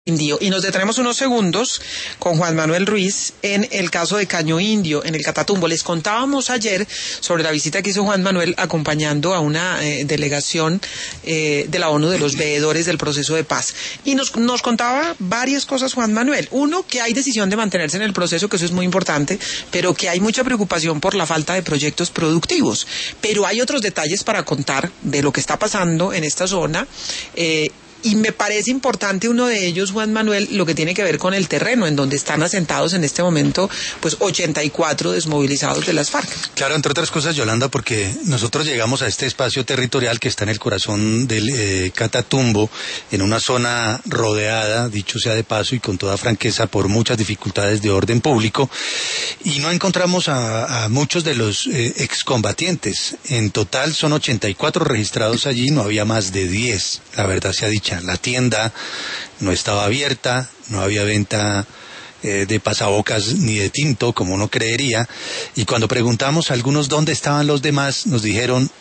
Indio. Y nos detenemos unos segundos con Juan Manuel Ruiz en el caso de Caño Indio, en el Catatumbo. Les contábamos ayer sobre la visita que hizo Juan Manuel acompañando a una delegación de la ONU de los veedores del proceso de paz. Y nos contaba varias cosas Juan Manuel. Uno, que hay decisión de mantenerse en el proceso, que eso es muy importante, pero que hay mucha preocupación por la falta de proyectos productivos. Pero hay otros detalles para contar de lo que está pasando en esta zona. Y me parece importante uno de ellos, Juan Manuel, lo que tiene que ver con el terreno, en donde están asentados en este momento, pues 84 desmovilizados de las FARC. Claro, entre otras cosas, Yolanda, porque nosotros llegamos a este espacio territorial que está en el corazón del Catatumbo, en una zona rodeada, dicho sea de paso y con toda franqueza, por muchas dificultades de orden público, y no encontramos a muchos de los excombatientes. En total son 84 registrados allí, no había más de 10, la verdad se ha dicho. La tienda no estaba abierta, no había venta de pasabocas ni de tinto, como uno creería, y cuando preguntamos a algunos dónde estaban los demás, nos dijeron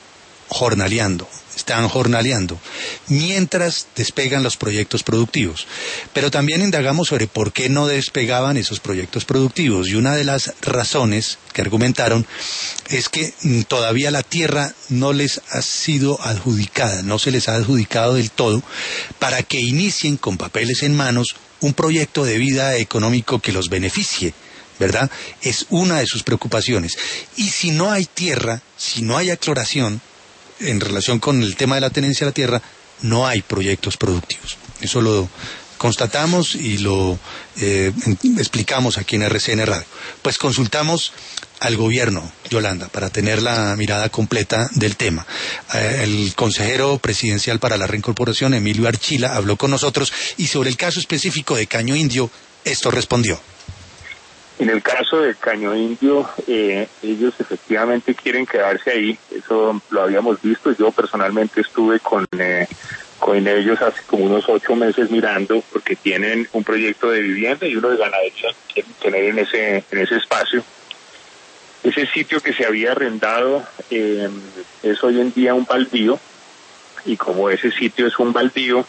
están jornaleando, mientras despegan los proyectos productivos. Pero también indagamos sobre por qué no despegaban esos proyectos productivos, y una de las razones que argumentaron es que todavía la tierra no les ha sido adjudicada, no se les ha adjudicado del todo, para que inicien con papeles en manos un proyecto de vida económico que los beneficie, ¿verdad? Es una de sus preocupaciones. Y si no hay tierra, si no hay acloración, en relación con el tema de la tenencia de la tierra, no hay proyectos productivos. Eso lo constatamos y lo explicamos aquí en RCN Radio. Pues consultamos al gobierno, Yolanda, para tener la mirada completa del tema. El consejero presidencial para la reincorporación, Emilio Archila, habló con nosotros y sobre el caso específico de Caño Indio, esto respondió. En el caso de Caño Indio, ellos efectivamente quieren quedarse ahí, eso lo habíamos visto. Yo personalmente estuve con ellos hace como unos 8 meses mirando, porque tienen un proyecto de vivienda y uno de ganadería que quieren tener en ese espacio. Ese sitio que se había arrendado es hoy en día un baldío, y como ese sitio es un baldío,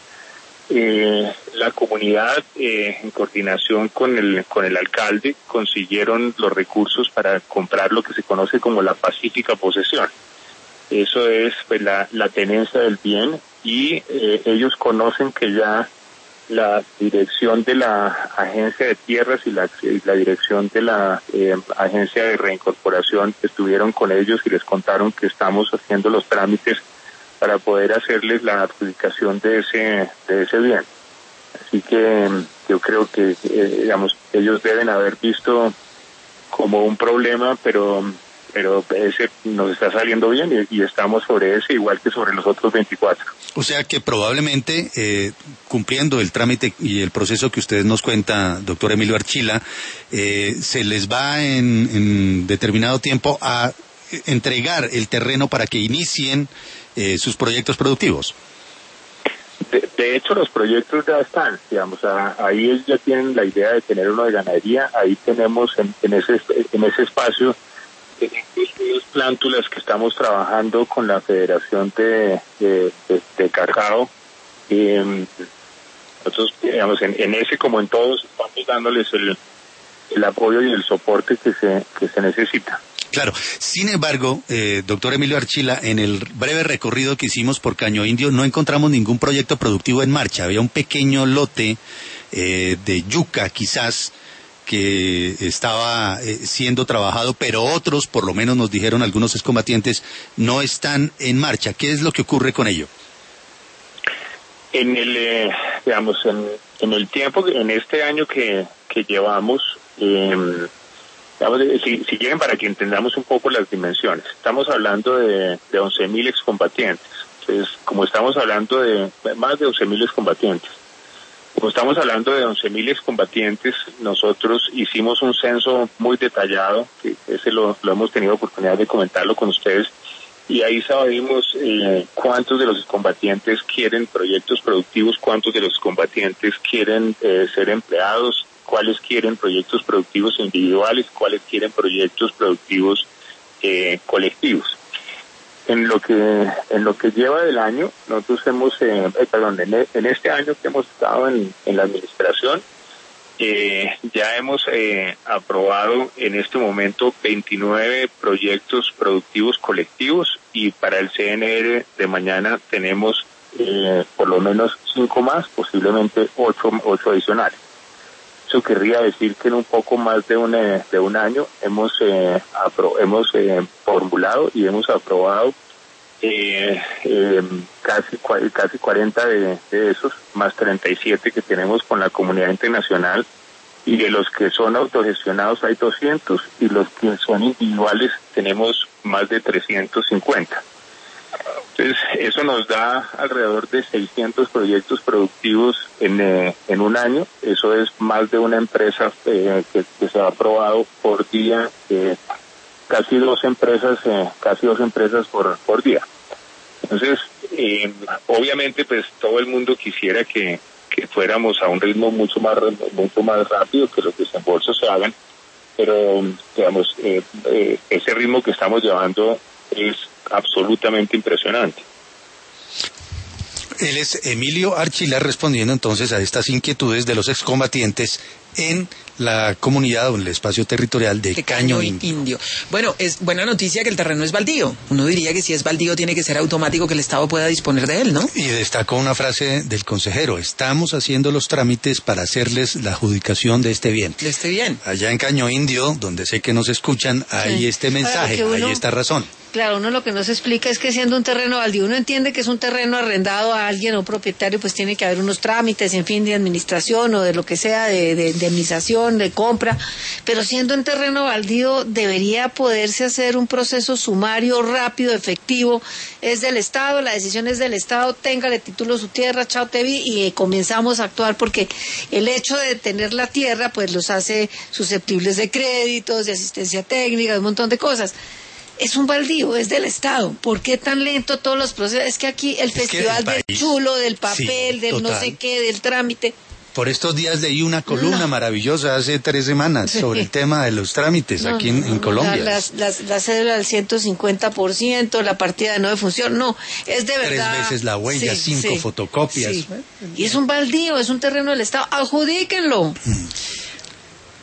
la comunidad, en coordinación con el alcalde, consiguieron los recursos para comprar lo que se conoce como la pacífica posesión. Eso es pues la tenencia del bien, y ellos conocen que ya la dirección de la agencia de tierras y la dirección de la agencia de reincorporación estuvieron con ellos y les contaron que estamos haciendo los trámites para poder hacerles la adjudicación de ese bien. Así que yo creo que ellos deben haber visto como un problema, pero ese nos está saliendo bien y estamos sobre ese igual que sobre los otros 24. O sea que probablemente cumpliendo el trámite y el proceso que usted nos cuenta, doctor Emilio Archila, se les va en determinado tiempo a entregar el terreno para que inicien sus proyectos productivos. De hecho, los proyectos ya están, ahí ellos ya tienen la idea de tener uno de ganadería. Ahí tenemos en ese espacio unas plántulas que estamos trabajando con la Federación de Cacao. Nosotros, en ese como en todos, estamos dándoles el apoyo y el soporte que se necesita. Claro, sin embargo, doctor Emilio Archila, en el breve recorrido que hicimos por Caño Indio no encontramos ningún proyecto productivo en marcha. Había un pequeño lote de yuca, quizás, que estaba siendo trabajado, pero otros, por lo menos nos dijeron algunos excombatientes, no están en marcha. ¿Qué es lo que ocurre con ello? En el tiempo, en este año que llevamos, si quieren, para que entendamos un poco las dimensiones, estamos hablando de 11.000 excombatientes. Entonces, como estamos hablando de más de 11.000 excombatientes, nosotros hicimos un censo muy detallado, que ese lo hemos tenido oportunidad de comentarlo con ustedes, y ahí sabemos cuántos de los combatientes quieren proyectos productivos, cuántos de los combatientes quieren ser empleados, cuáles quieren proyectos productivos individuales, cuáles quieren proyectos productivos colectivos. En lo que lleva del año, nosotros hemos, en este año que hemos estado en la administración, ya hemos aprobado en este momento 29 proyectos productivos colectivos, y para el CNR de mañana tenemos por lo menos 5 más, posiblemente 8 adicionales. Eso querría decir que en un poco más de un año hemos formulado y hemos aprobado casi 40 de esos, más 37 que tenemos con la comunidad internacional, y de los que son autogestionados hay 200, y los que son individuales tenemos más de 350. Entonces, eso nos da alrededor de 600 proyectos productivos en un año. Eso es más de una empresa que se ha aprobado por día, casi dos empresas por día. Entonces, obviamente, pues todo el mundo quisiera que fuéramos a un ritmo mucho más rápido, que los desembolsos se hagan, pero digamos, ese ritmo que estamos llevando es absolutamente impresionante. Él es Emilio Archilar, respondiendo entonces a estas inquietudes de los excombatientes en la comunidad o en el espacio territorial de Caño Indio. Bueno, es buena noticia que el terreno es baldío. Uno diría que si es baldío tiene que ser automático que el Estado pueda disponer de él, ¿no? Y destacó una frase del consejero: estamos haciendo los trámites para hacerles la adjudicación de este bien. De este bien. Allá en Caño Indio, donde sé que nos escuchan, hay este mensaje, hay esta razón. Claro, uno lo que no se explica es que siendo un terreno baldío, uno entiende que es un terreno arrendado a alguien o un propietario, pues tiene que haber unos trámites, en fin, de administración o de lo que sea, de indemnización, de compra, pero siendo un terreno baldío debería poderse hacer un proceso sumario, rápido, efectivo. Es del Estado, la decisión es del Estado, téngale título su tierra, chao te vi, y comenzamos a actuar, porque el hecho de tener la tierra pues los hace susceptibles de créditos, de asistencia técnica, de un montón de cosas. Es un baldío, es del Estado. ¿Por qué tan lento todos los procesos? Es que aquí el festival del chulo, del papel, sí, del total, no sé qué, del trámite. Por estos días leí una columna maravillosa hace 3 semanas sobre el tema de los trámites aquí en Colombia. La cédula del 150%, la partida de no defunción, no, es de verdad. 3 veces la huella, 5 fotocopias. Sí. Y es un baldío, es un terreno del Estado, adjudíquenlo.